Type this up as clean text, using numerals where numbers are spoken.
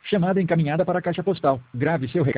Chamada encaminhada para a caixa postal. Grave seu recado.